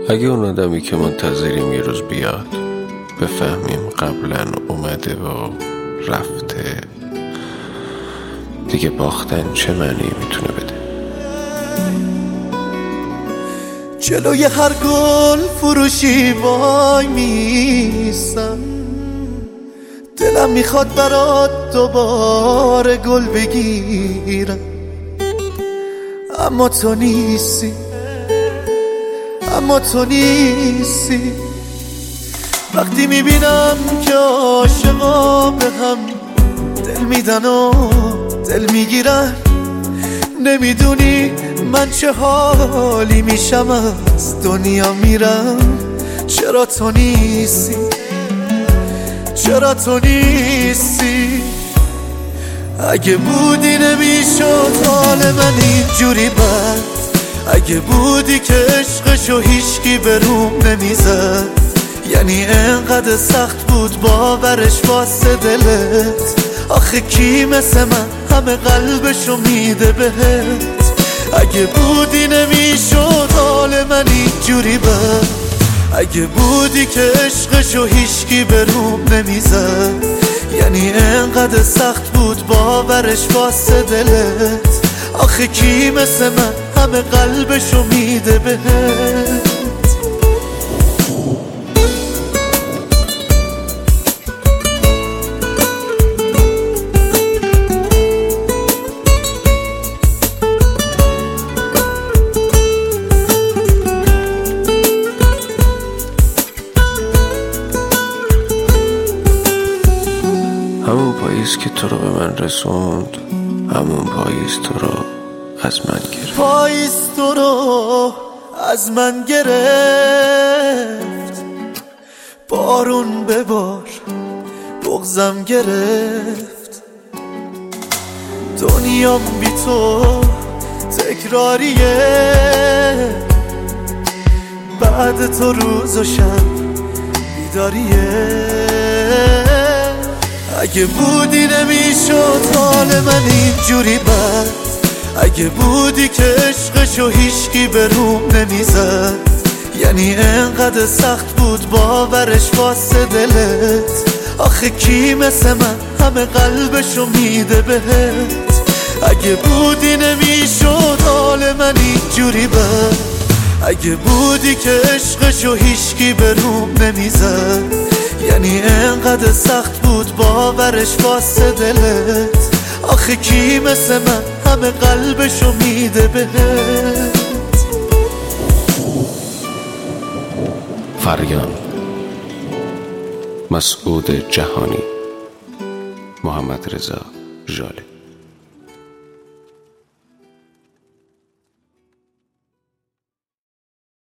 اگه اون آدمی که منتظریم یه روز بیاد بفهمیم قبلا اومده و رفته، دیگه باختن چه معنی میتونه بده؟ جلوی هر گل فروشی وای میسم، دلم میخواد برات دوباره گل بگیرم، اما تو نیستی، اما تو نیستی. وقتی میبینم که عاشقا به هم دل میدن و دل میگیرن، نمیدونی من چه حالی میشم از دنیا میرم. چرا تو نیستی، چرا تو نیستی؟ اگه بودی نمیشد حال من اینجوری بد، اگه بودی که عشقشو هیچکی بروم نمیزد، یعنی انقدر سخت بود باورش واسه دلت. آخه کی مثل من همه قلبشو میده بهت؟ اگه بودی نمیشد حال من اینجوری بد، اگه بودی که عشقشو هیچکی بروم نمیزد، یعنی انقدر سخت بود باورش واسه دلت. آخه کی مثل من همه قلبشو میده بهت؟ همون پاییز که تو رو به من رسوند، همون پاییز تو رو از من گرفت. پاییز تو رو از من گرفت، بارون ببار بغضم گرفت. دنیام بی تو تکراریه، بعد تو روز و شب بیداریه. اگه بودی نمیشد حال من اینجوری بد، اگه بودی که عشقشو هیچکی بروم نمیزد، یعنی انقدر سخت بود باورش واسه دلت. آخه کی مثل من همه قلبشو میده بهت؟ اگه بودی نمیشد حال من اینجوری بد، اگه بودی که عشقشو هیچکی بروم نمیزد، یعنی انقدر سخت بود باورش واسه دلت. آخه کی مثل من همه قلبشو میده بهت؟ فریان، مسعود جهانی، محمد رضا ژاله.